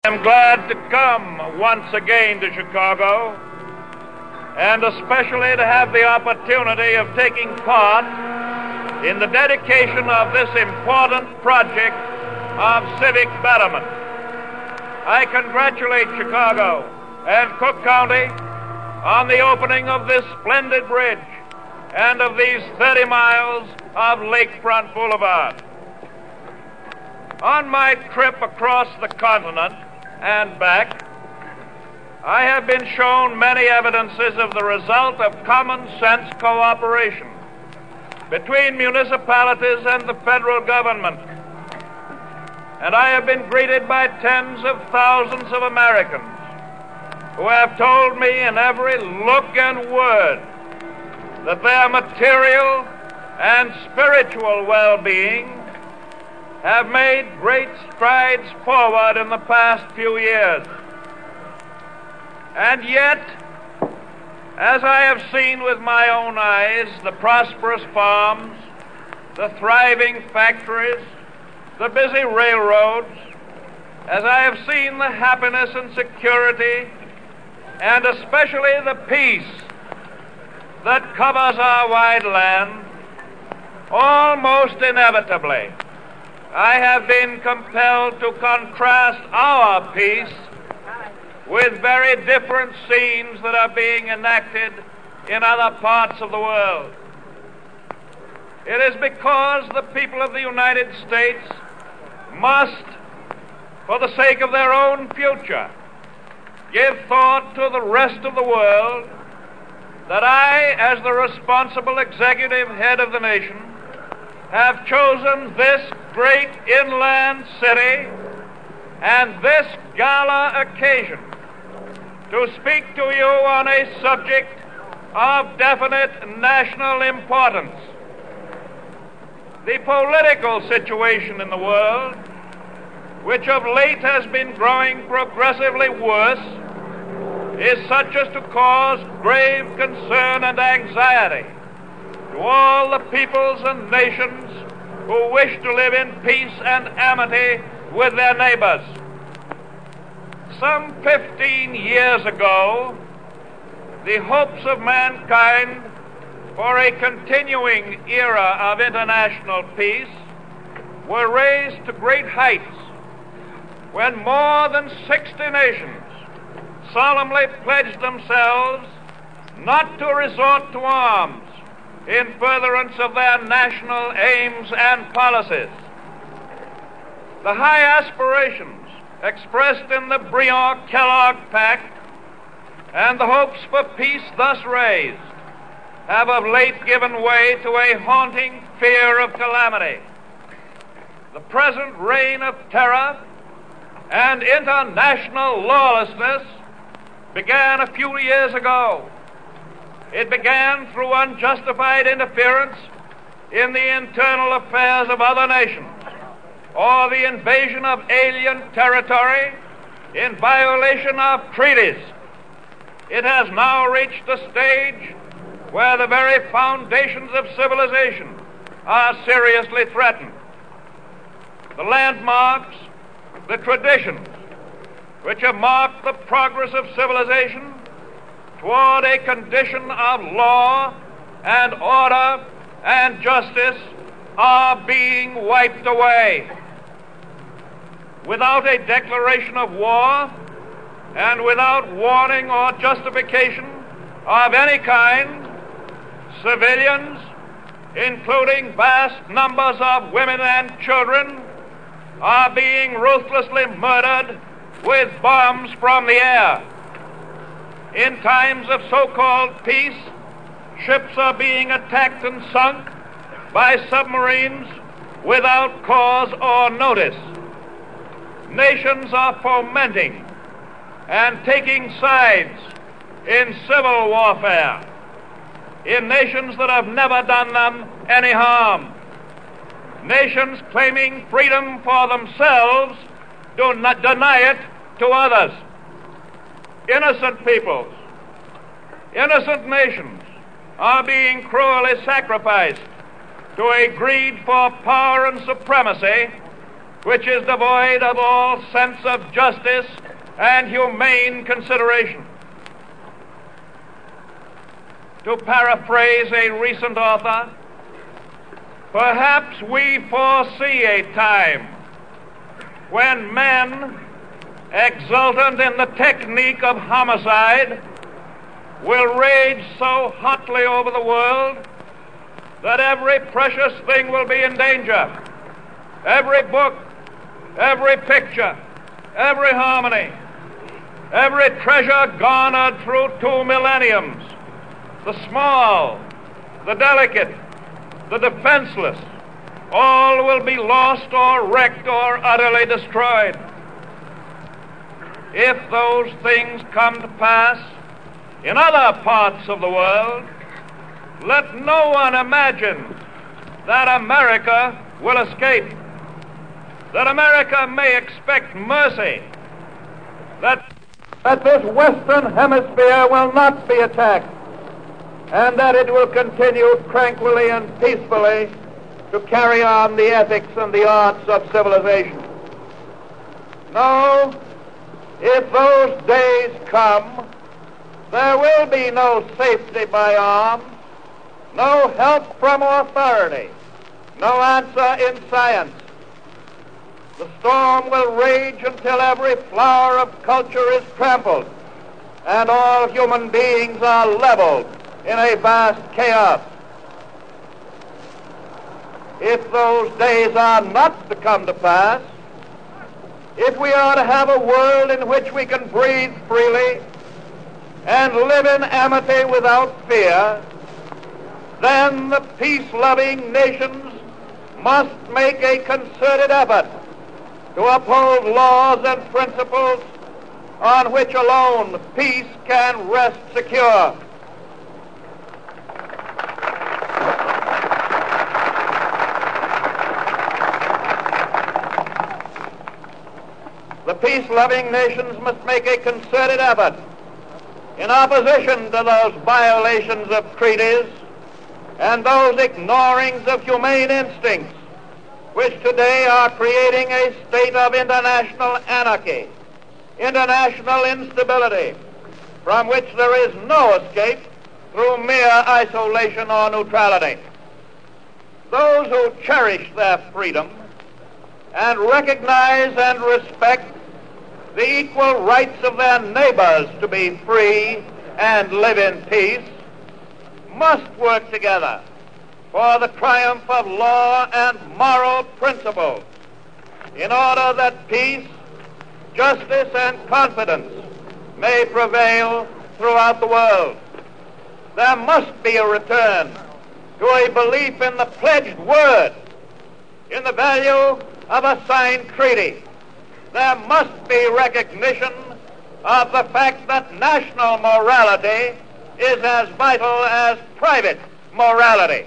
I'm glad to come once again to Chicago, and especially to have the opportunity of taking part in the dedication of this important project of civic betterment. I congratulate Chicago and Cook County on the opening of this splendid bridge and of these 30 miles of Lakefront Boulevard. On my trip across the continent and back, I have been shown many evidences of the result of common sense cooperation between municipalities and the federal government. And I have been greeted by tens of thousands of Americans who have told me in every look and word that their material and spiritual well-being have made great strides forward in the past few years. And yet, as I have seen with my own eyes the prosperous farms, the thriving factories, the busy railroads, as I have seen the happiness and security, and especially the peace that covers our wide land, almost inevitably, I have been compelled to contrast our peace with very different scenes that are being enacted in other parts of the world. It is because the people of the United States must, for the sake of their own future, give thought to the rest of the world that I, as the responsible executive head of the nation, have chosen this great inland city and this gala occasion to speak to you on a subject of definite national importance. The political situation in the world, which of late has been growing progressively worse, is such as to cause grave concern and anxiety to all the peoples and nations who wish to live in peace and amity with their neighbors. Some 15 years ago, the hopes of mankind for a continuing era of international peace were raised to great heights when more than 60 nations solemnly pledged themselves not to resort to arms in furtherance of their national aims and policies. The high aspirations expressed in the Briand-Kellogg Pact and the hopes for peace thus raised have of late given way to a haunting fear of calamity. The present reign of terror and international lawlessness began a few years ago. It began through unjustified interference in the internal affairs of other nations, or the invasion of alien territory in violation of treaties. It has now reached a stage where the very foundations of civilization are seriously threatened. The landmarks, the traditions, which have marked the progress of civilization toward a condition of law and order and justice, are being wiped away. Without a declaration of war and without warning or justification of any kind, civilians, including vast numbers of women and children, are being ruthlessly murdered with bombs from the air. In times of so-called peace, ships are being attacked and sunk by submarines without cause or notice. Nations are fomenting and taking sides in civil warfare in nations that have never done them any harm. Nations claiming freedom for themselves do not deny it to others. Innocent peoples, innocent nations are being cruelly sacrificed to a greed for power and supremacy which is devoid of all sense of justice and humane consideration. To paraphrase a recent author, perhaps we foresee a time when men, exultant in the technique of homicide, will rage so hotly over the world that every precious thing will be in danger. Every book, every picture, every harmony, every treasure garnered through 2 millenniums, the small, the delicate, the defenseless, all will be lost or wrecked or utterly destroyed. If those things come to pass in other parts of the world, let no one imagine that America will escape, that America may expect mercy, that this Western Hemisphere will not be attacked, and that it will continue tranquilly and peacefully to carry on the ethics and the arts of civilization. No, if those days come, there will be no safety by arms, no help from authority, no answer in science. The storm will rage until every flower of culture is trampled and all human beings are leveled in a vast chaos. If those days are not to come to pass, if we are to have a world in which we can breathe freely and live in amity without fear, then the peace-loving nations must make a concerted effort to uphold laws and principles on which alone peace can rest secure. The peace-loving nations must make a concerted effort in opposition to those violations of treaties and those ignorings of humane instincts which today are creating a state of international anarchy, international instability, from which there is no escape through mere isolation or neutrality. Those who cherish their freedom and recognize and respect the equal rights of their neighbors to be free and live in peace must work together for the triumph of law and moral principles in order that peace, justice, and confidence may prevail throughout the world. There must be a return to a belief in the pledged word, in the value of a signed treaty. There must be recognition of the fact that national morality is as vital as private morality.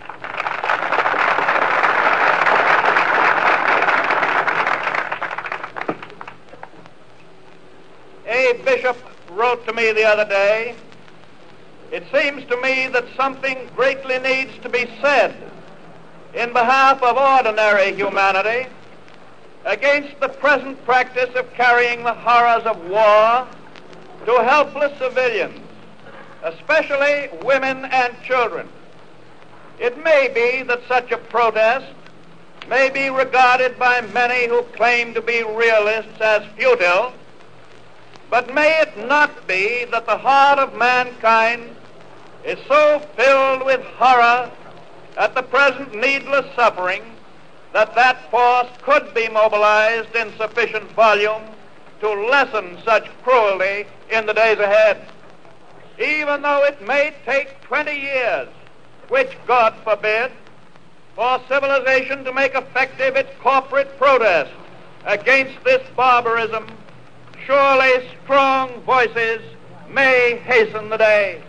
A bishop wrote to me the other day, "It seems to me that something greatly needs to be said in behalf of ordinary humanity against the present practice of carrying the horrors of war to helpless civilians, especially women and children. It may be that such a protest may be regarded by many who claim to be realists as futile, but may it not be that the heart of mankind is so filled with horror at the present needless suffering that that force could be mobilized in sufficient volume to lessen such cruelty in the days ahead, even though it may take 20 years, which God forbid, for civilization to make effective its corporate protest against this barbarism. Surely strong voices may hasten the day."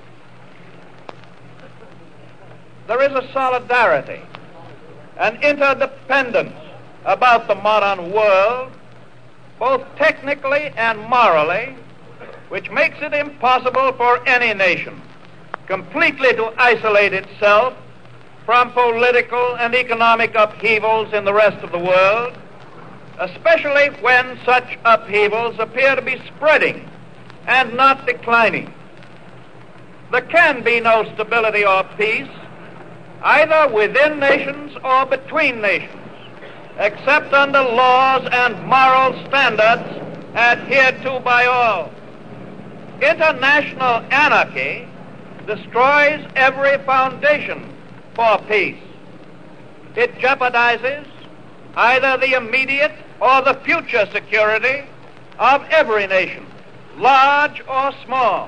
There is a solidarity, an interdependence about the modern world, both technically and morally, which makes it impossible for any nation completely to isolate itself from political and economic upheavals in the rest of the world, especially when such upheavals appear to be spreading and not declining. There can be no stability or peace, either within nations or between nations, except under laws and moral standards adhered to by all. International anarchy destroys every foundation for peace. It jeopardizes either the immediate or the future security of every nation, large or small.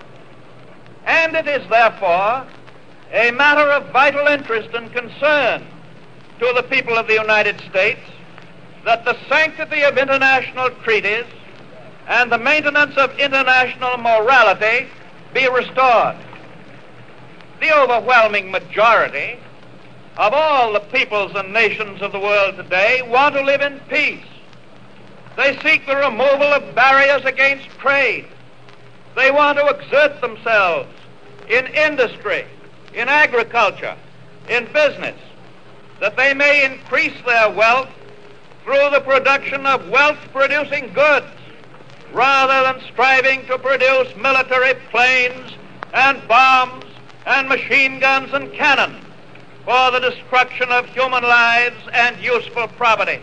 And it is therefore a matter of vital interest and concern to the people of the United States that the sanctity of international treaties and the maintenance of international morality be restored. The overwhelming majority of all the peoples and nations of the world today want to live in peace. They seek the removal of barriers against trade. They want to exert themselves in industry, in agriculture, in business, that they may increase their wealth through the production of wealth-producing goods, rather than striving to produce military planes and bombs and machine guns and cannon for the destruction of human lives and useful property.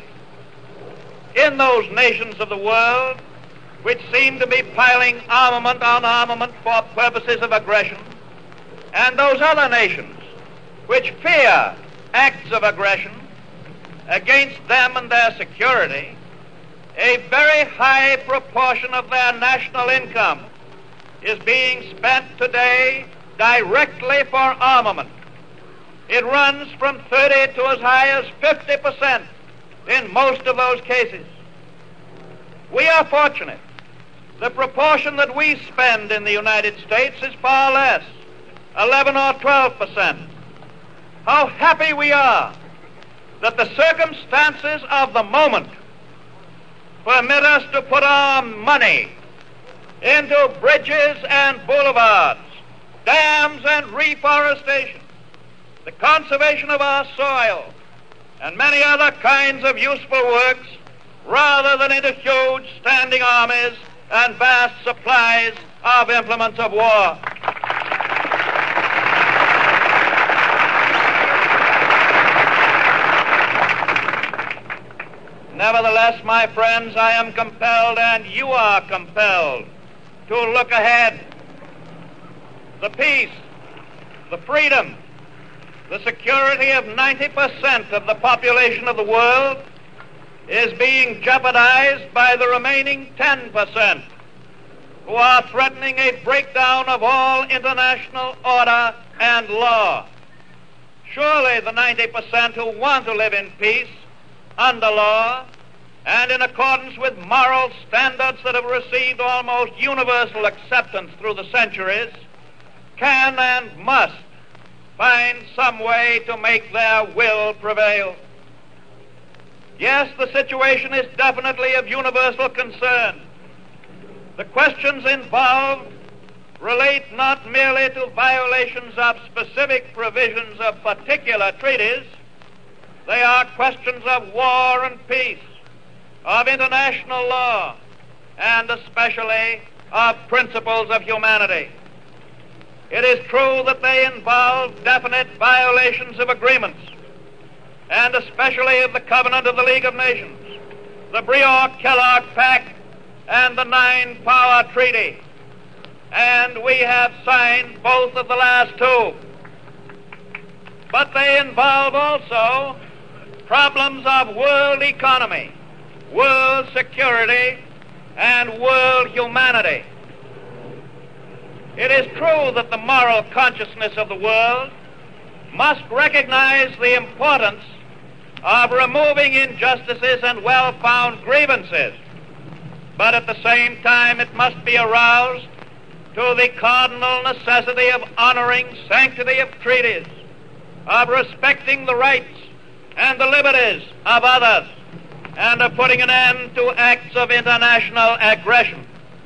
In those nations of the world which seem to be piling armament on armament for purposes of aggression, and those other nations which fear acts of aggression against them and their security, a very high proportion of their national income is being spent today directly for armament. It runs from 30 to as high as 50% in most of those cases. We are fortunate. The proportion that we spend in the United States is far less, 11 or 12%. How happy we are that the circumstances of the moment permit us to put our money into bridges and boulevards, dams and reforestation, the conservation of our soil, and many other kinds of useful works, rather than into huge standing armies and vast supplies of implements of war. Nevertheless, my friends, I am compelled, and you are compelled, to look ahead. The peace, the freedom, the security of 90% of the population of the world is being jeopardized by the remaining 10% who are threatening a breakdown of all international order and law. Surely the 90% who want to live in peace, under law, and in accordance with moral standards that have received almost universal acceptance through the centuries, can and must find some way to make their will prevail. Yes, the situation is definitely of universal concern. The questions involved relate not merely to violations of specific provisions of particular treaties. They are questions of war and peace, of international law, and especially of principles of humanity. It is true that they involve definite violations of agreements, and especially of the Covenant of the League of Nations, the Brior-Kellogg Pact, and the Nine-Power Treaty. And we have signed both of the last two. But they involve also problems of world economy, world security, and world humanity. It is true that the moral consciousness of the world must recognize the importance of removing injustices and well-found grievances, but at the same time it must be aroused to the cardinal necessity of honoring sanctity of treaties, of respecting the rights and the liberties of others, and of putting an end to acts of international aggression.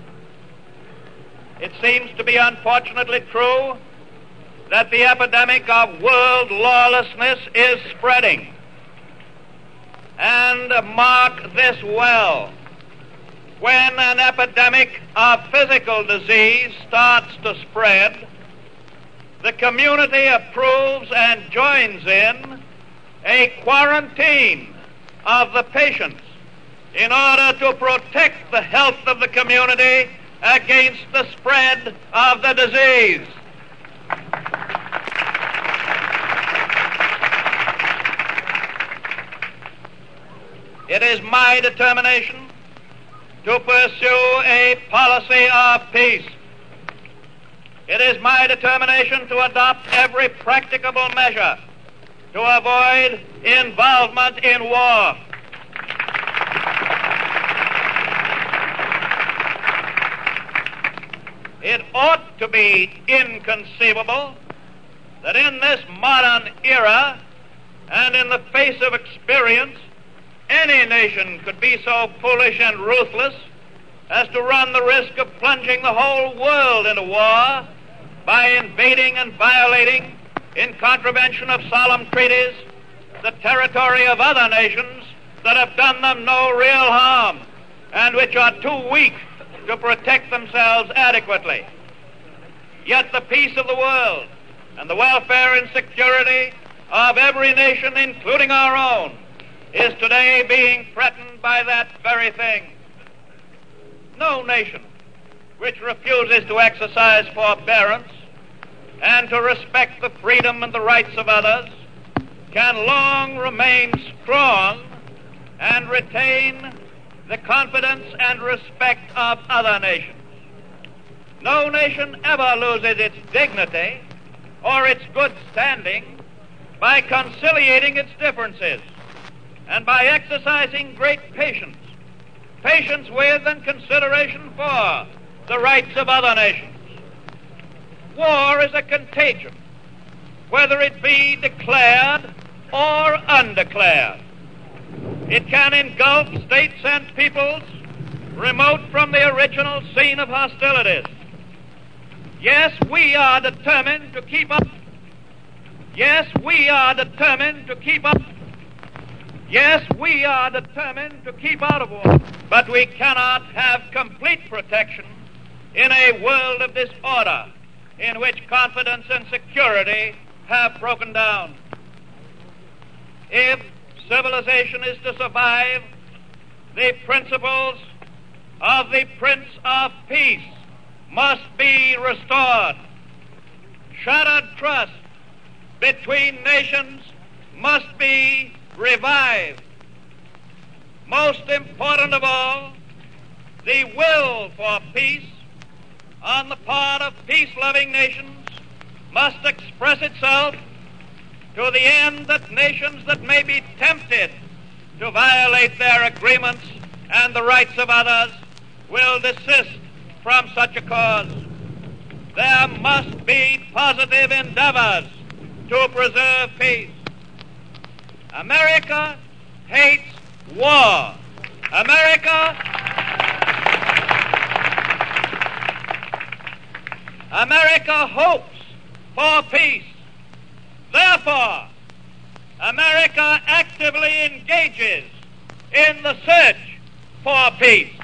It seems to be unfortunately true that the epidemic of world lawlessness is spreading. and mark this well. When an epidemic of physical disease starts to spread, the community approves and joins in a quarantine of the patients in order to protect the health of the community against the spread of the disease. It is my determination to pursue a policy of peace. It is my determination to adopt every practicable measure to avoid involvement in war. It ought to be inconceivable that in this modern era and in the face of experience, any nation could be so foolish and ruthless as to run the risk of plunging the whole world into war by invading and violating, in contravention of solemn treaties, the territory of other nations that have done them no real harm and which are too weak to protect themselves adequately. Yet the peace of the world and the welfare and security of every nation, including our own, is today being threatened by that very thing. No nation which refuses to exercise forbearance and to respect the freedom and the rights of others can long remain strong and retain the confidence and respect of other nations. No nation ever loses its dignity or its good standing by conciliating its differences and by exercising great patience with and consideration for the rights of other nations. War is a contagion, whether it be declared or undeclared. It can engulf states and peoples remote from the original scene of hostilities. Yes, we are determined to keep up. Yes, we are determined to keep up. Yes, we are determined to keep out of war. But we cannot have complete protection in a world of disorder in which confidence and security have broken down. If civilization is to survive, the principles of the Prince of Peace must be restored. Shattered trust between nations must be revived. Most important of all, the will for peace on the part of peace-loving nations must express itself to the end that nations that may be tempted to violate their agreements and the rights of others will desist from such a cause. There must be positive endeavors to preserve peace. America hates war. America hopes for peace. Therefore, America actively engages in the search for peace.